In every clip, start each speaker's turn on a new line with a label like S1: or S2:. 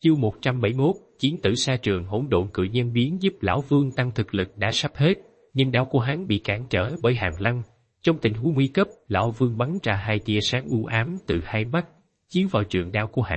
S1: Chương 171, chiến tử sa trường hỗn độn cự nhân biến giúp lão Vương tăng thực lực đã sắp hết, nhưng đao của hắn bị cản trở bởi Hàn Lăng. Trong tình huống nguy cấp, lão Vương bắn ra hai tia sáng u ám từ hai mắt, chiếu vào trường đao của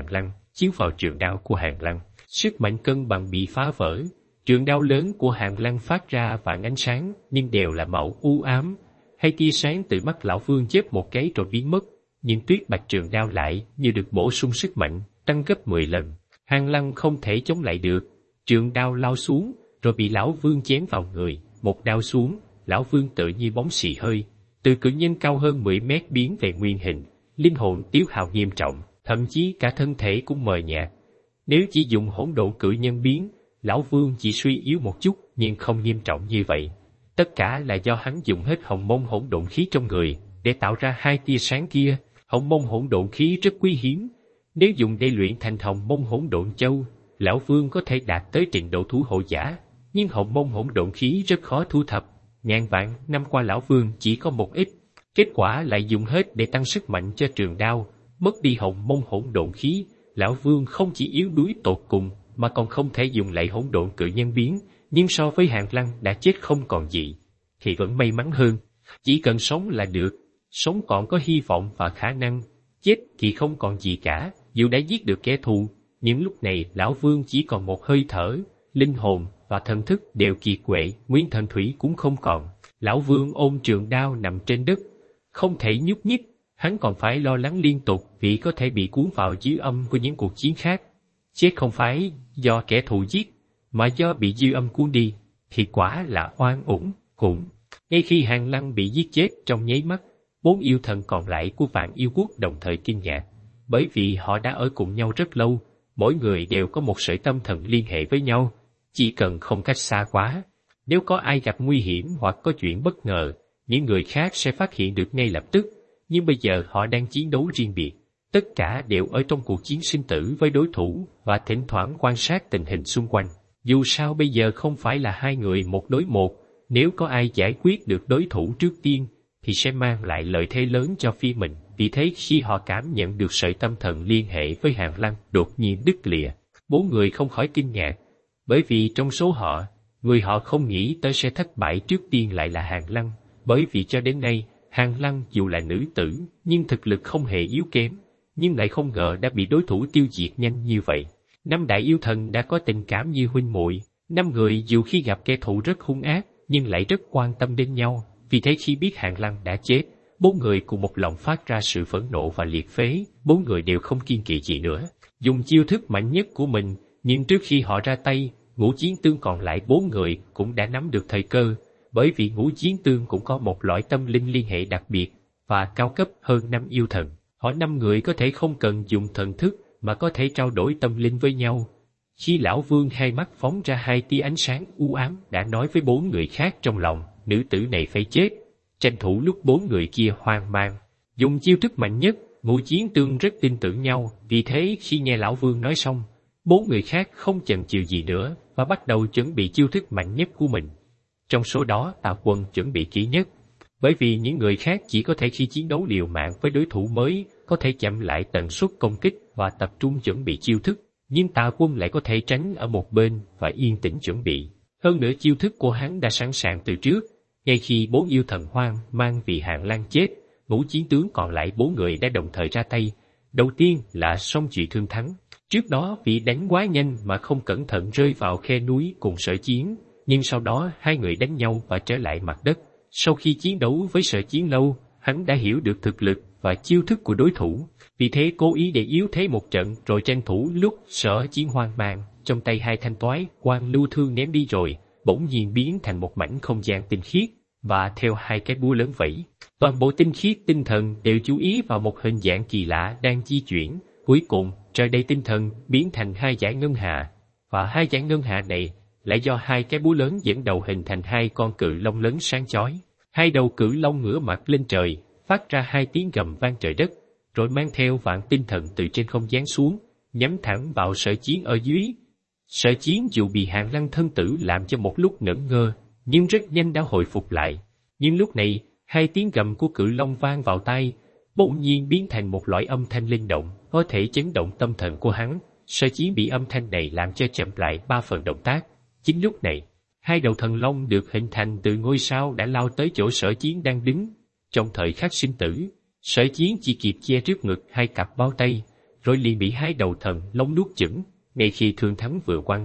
S1: Hàn Lăng. Sức mạnh cân bằng bị phá vỡ. Trường đao lớn của Hàn Lăng phát ra vạn ánh sáng, nhưng đều là màu u ám. Hai tia sáng từ mắt lão Vương chớp một cái rồi biến mất, nhưng tuyết bạch trường đao lại như được bổ sung sức mạnh, tăng gấp 10 lần. Hàn Lăng không thể chống lại được, trường đao lao xuống, rồi bị lão Vương chém vào người. Một đao xuống, lão Vương tự như bóng xì hơi, từ cự nhân cao hơn 10 mét biến về nguyên hình, linh hồn tiêu hao nghiêm trọng, thậm chí cả thân thể cũng mờ nhạt. Nếu chỉ dùng hỗn độn cự nhân biến, lão Vương chỉ suy yếu một chút, nhưng không nghiêm trọng như vậy. Tất cả là do hắn dùng hết hồng mông hỗn độn khí trong người để tạo ra hai tia sáng kia. Hồng mông hỗn độn khí rất quý hiếm. Nếu dùng để luyện thành hồng mông hỗn độn châu, lão Vương có thể đạt tới trình độ thú hộ giả. Nhưng hồng mông hỗn độn khí rất khó thu thập. Ngàn vạn năm qua lão Vương chỉ có một ít. Kết quả lại dùng hết để tăng sức mạnh cho trường đao. Mất đi hồng mông hỗn độn khí, lão Vương không chỉ yếu đuối tột cùng, mà còn không thể dùng lại hỗn độn cự nhân biến. Nhưng so với Hàn Lăng đã chết không còn gì, thì vẫn may mắn hơn. Chỉ cần sống là được. Sống còn có hy vọng và khả năng, chết thì không còn gì cả. Dù đã giết được kẻ thù, nhưng lúc này lão Vương chỉ còn một hơi thở, linh hồn và thần thức đều kiệt quệ, nguyên thần thủy cũng không còn. Lão Vương ôm trường đao nằm trên đất, không thể nhúc nhích. Hắn còn phải lo lắng liên tục vì có thể bị cuốn vào dư âm của những cuộc chiến khác. Chết không phải do kẻ thù giết, mà do bị dư âm cuốn đi, thì quả là oan uổng. Ngay khi Hàn Lăng bị giết chết trong nháy mắt, 4 yêu thần còn lại của Vạn Yêu Quốc đồng thời kinh ngạc, bởi vì họ đã ở cùng nhau rất lâu, mỗi người đều có một sợi tâm thần liên hệ với nhau, chỉ cần không cách xa quá. Nếu có ai gặp nguy hiểm hoặc có chuyện bất ngờ, những người khác sẽ phát hiện được ngay lập tức, nhưng bây giờ họ đang chiến đấu riêng biệt. Tất cả đều ở trong cuộc chiến sinh tử với đối thủ và thỉnh thoảng quan sát tình hình xung quanh. Dù sao bây giờ không phải là hai người một đối một, nếu có ai giải quyết được đối thủ trước tiên, thì sẽ mang lại lợi thế lớn cho phía mình. Vì thế khi họ cảm nhận được sợi tâm thần liên hệ với Hàn Lăng đột nhiên đứt lìa, 4 người không khỏi kinh ngạc, bởi vì trong số họ, người họ không nghĩ tới sẽ thất bại trước tiên lại là Hàn Lăng, bởi vì cho đến nay, Hàn Lăng dù là nữ tử, nhưng thực lực không hề yếu kém, nhưng lại không ngờ đã bị đối thủ tiêu diệt nhanh như vậy. 5 đại yêu thần đã có tình cảm như huynh muội, 5 người dù khi gặp kẻ thù rất hung ác, nhưng lại rất quan tâm đến nhau. Vì thế khi biết Hàn Lăng đã chết, 4 người cùng một lòng phát ra sự phẫn nộ và liệt phế. 4 người đều không kiêng kỵ gì nữa, dùng chiêu thức mạnh nhất của mình. Nhưng trước khi họ ra tay, Ngũ Chiến Tương còn lại 4 người cũng đã nắm được thời cơ, bởi vì Ngũ Chiến Tương cũng có một loại tâm linh liên hệ đặc biệt và cao cấp hơn 5 yêu thần. Họ 5 người có thể không cần dùng thần thức mà có thể trao đổi tâm linh với nhau. Khi lão Vương hai mắt phóng ra hai tia ánh sáng u ám đã nói với 4 người khác trong lòng, nữ tử này phải chết. Tranh thủ lúc 4 người kia hoang mang, dùng chiêu thức mạnh nhất. Ngũ Chiến Tương rất tin tưởng nhau, vì thế khi nghe lão Vương nói xong, 4 người khác không chần chừ gì nữa và bắt đầu chuẩn bị chiêu thức mạnh nhất của mình. Trong số đó Tà Quân chuẩn bị kỹ nhất, bởi vì những người khác chỉ có thể khi chiến đấu liều mạng với đối thủ mới có thể chậm lại tần suất công kích và tập trung chuẩn bị chiêu thức, nhưng Tà Quân lại có thể tránh ở một bên và yên tĩnh chuẩn bị. Hơn nữa chiêu thức của hắn đã sẵn sàng từ trước. Ngay khi 4 yêu thần hoang mang vì Hàn Lăng chết, Ngũ Chiến Tướng còn lại 4 người đã đồng thời ra tay. Đầu tiên là Song Trụy Thương Thắng. Trước đó vì đánh quá nhanh mà không cẩn thận rơi vào khe núi cùng Sở Chiến, nhưng sau đó hai người đánh nhau và trở lại mặt đất. Sau khi chiến đấu với Sở Chiến lâu, hắn đã hiểu được thực lực và chiêu thức của đối thủ, vì thế cố ý để yếu thế một trận rồi tranh thủ lúc Sở Chiến hoang mang, trong tay hai thanh toái quang lưu thương ném đi rồi, bỗng nhiên biến thành một mảnh không gian tinh khiết, và theo hai cái búa lớn vẫy. Toàn bộ tinh khiết tinh thần đều chú ý vào một hình dạng kỳ lạ đang di chuyển. Cuối cùng, trời đầy tinh thần biến thành hai dải ngân hà, và hai dải ngân hà này lại do hai cái búa lớn dẫn đầu hình thành hai con cự long lớn sáng chói. Hai đầu cự long ngửa mặt lên trời, phát ra hai tiếng gầm vang trời đất, rồi mang theo vạn tinh thần từ trên không giáng xuống, nhắm thẳng vào Sở Chiến ở dưới. Sở Chiến dù bị Hàn Lăng thân tử làm cho một lúc ngẩn ngơ, nhưng rất nhanh đã hồi phục lại. Nhưng lúc này, hai tiếng gầm của cự long vang vào tai, bỗng nhiên biến thành một loại âm thanh linh động, có thể chấn động tâm thần của hắn. Sở Chiến bị âm thanh này làm cho chậm lại 3 phần động tác. Chính lúc này, hai đầu thần long được hình thành từ ngôi sao đã lao tới chỗ Sở Chiến đang đứng. Trong thời khắc sinh tử, Sở Chiến chỉ kịp che trước ngực hai cặp bao tay, rồi liền bị hai đầu thần long nuốt chửng. Ngay khi Thương Thắng vừa quăng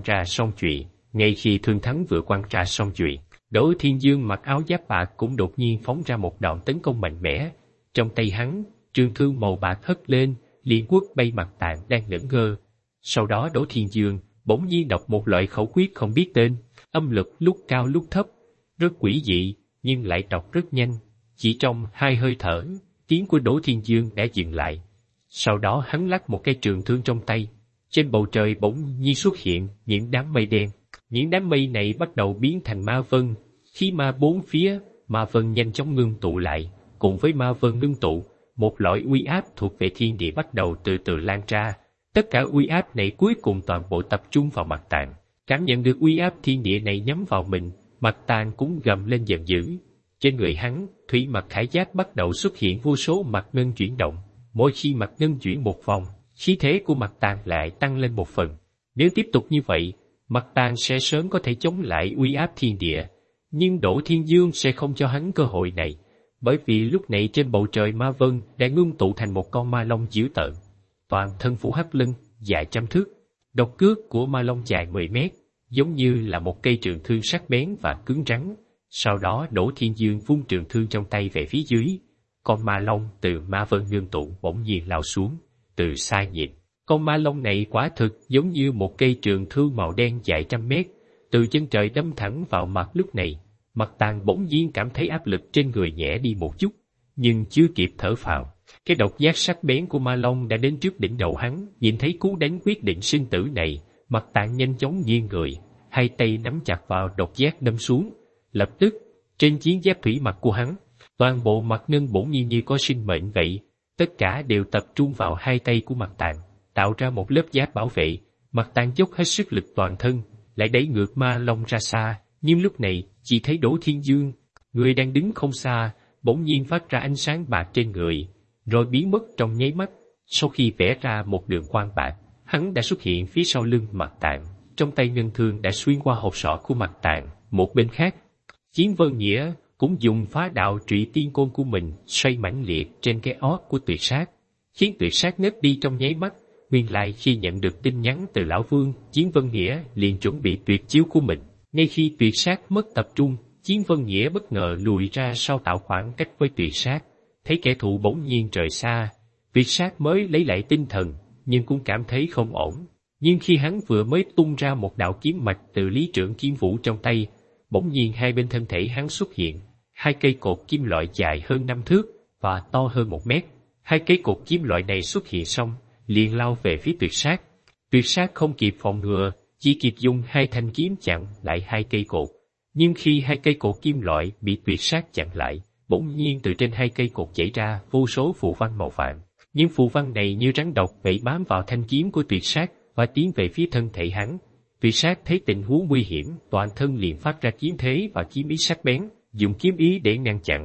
S1: ra xong chuyện, Đỗ Thiên Dương mặc áo giáp bạc cũng đột nhiên phóng ra một đòn tấn công mạnh mẽ. Trong tay hắn, trường thương màu bạc hất lên, liền quất bay Mặt Tàng đang ngẩn ngơ. Sau đó Đỗ Thiên Dương bỗng nhiên đọc một loại khẩu quyết không biết tên, âm lực lúc cao lúc thấp, rất quỷ dị nhưng lại đọc rất nhanh. Chỉ trong 2 hơi thở, tiếng của Đỗ Thiên Dương đã dừng lại. Sau đó hắn lắc một cái trường thương trong tay. Trên bầu trời bỗng nhiên xuất hiện những đám mây đen. Những đám mây này bắt đầu biến thành ma vân. Khí ma bốn phía, ma vân nhanh chóng ngưng tụ lại. Cùng với ma vân ngưng tụ, một loại uy áp thuộc về thiên địa bắt đầu từ từ lan ra. Tất cả uy áp này cuối cùng toàn bộ tập trung vào Mặt Tàng. Cảm nhận được uy áp thiên địa này nhắm vào mình, Mặt Tàng cũng gầm lên giận dữ. Trên người hắn, thủy mặc khải giáp bắt đầu xuất hiện vô số mặt ngân chuyển động. Mỗi khi mặt ngân chuyển một vòng, khí thế của Mặt Tàng lại tăng lên một phần. Nếu tiếp tục như vậy, Mặt Tàng sẽ sớm có thể chống lại uy áp thiên địa. Nhưng Đỗ Thiên Dương sẽ không cho hắn cơ hội này, bởi vì lúc này trên bầu trời ma vân đã ngưng tụ thành một con ma long dữ tợn. Toàn thân phủ hắc lân, dài trăm thước. Độc cước của ma long dài 10 mét, giống như là một cây trường thương sắc bén và cứng rắn. Sau đó Đỗ Thiên Dương vung trường thương trong tay về phía dưới. Con ma long từ ma vân ngưng tụ bỗng nhiên lao xuống. Từ xa nhìn, con ma long này quả thực giống như một cây trường thương màu đen dài trăm mét, từ chân trời đâm thẳng vào mặt. Lúc này, Mặt Tàng bỗng nhiên cảm thấy áp lực trên người nhẹ đi một chút, nhưng chưa kịp thở phào, cái độc giác sắc bén của ma long đã đến trước đỉnh đầu hắn. Nhìn thấy cú đánh quyết định sinh tử này, Mặt Tàng nhanh chóng nghiêng người, hai tay nắm chặt vào độc giác đâm xuống. Lập tức, trên chiến giáp thủy mặc của hắn, toàn bộ mặt ngân bỗng nhiên như có sinh mệnh vậy. Tất cả đều tập trung vào hai tay của Mặt Tàng, tạo ra một lớp giáp bảo vệ. Mặt Tàng dốc hết sức lực toàn thân, lại đẩy ngược ma long ra xa. Nhưng lúc này, chỉ thấy Đỗ Thiên Dương, người đang đứng không xa, bỗng nhiên phát ra ánh sáng bạc trên người, rồi biến mất trong nháy mắt. Sau khi vẽ ra một đường quang bạc, hắn đã xuất hiện phía sau lưng Mặt Tàng, trong tay ngân thương đã xuyên qua hộp sọ của Mặt Tàng. Một bên khác, Chiến Vân Nghĩa cũng dùng phá đạo trụy tiên côn của mình xoay mãnh liệt trên cái ót của Tuyệt Sát, khiến Tuyệt Sát ngất đi trong nháy mắt. Nguyên lại khi nhận được tin nhắn từ Lão Vương, Chiến Vân Nghĩa liền chuẩn bị tuyệt chiêu của mình. Ngay khi Tuyệt Sát mất tập trung, Chiến Vân Nghĩa bất ngờ lùi ra sau tạo khoảng cách với Tuyệt Sát. Thấy kẻ thù bỗng nhiên rời xa, Tuyệt Sát mới lấy lại tinh thần, nhưng cũng cảm thấy không ổn. Nhưng khi hắn vừa mới tung ra một đạo kiếm mạch từ Lý Trưởng Kiếm Vũ trong tay, bỗng nhiên hai bên thân thể hắn xuất hiện hai cây cột kim loại dài hơn 5 thước và to hơn 1 mét. Hai cây cột kim loại này xuất hiện xong, liền lao về phía Tuyệt Sát. Tuyệt Sát không kịp phòng ngừa, chỉ kịp dùng hai thanh kiếm chặn lại hai cây cột. Nhưng khi hai cây cột kim loại bị Tuyệt Sát chặn lại, bỗng nhiên từ trên hai cây cột chảy ra vô số phù văn màu vàng. Những phù văn này như rắn độc vậy bám vào thanh kiếm của Tuyệt Sát và tiến về phía thân thể hắn. Tuyệt Sát thấy tình huống nguy hiểm, toàn thân liền phát ra kiếm thế và kiếm ý sắc bén, dùng kiếm ý để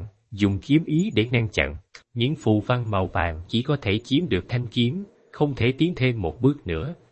S1: ngăn chặn. Những phù văn màu vàng chỉ có thể chiếm được thanh kiếm, không thể tiến thêm một bước nữa.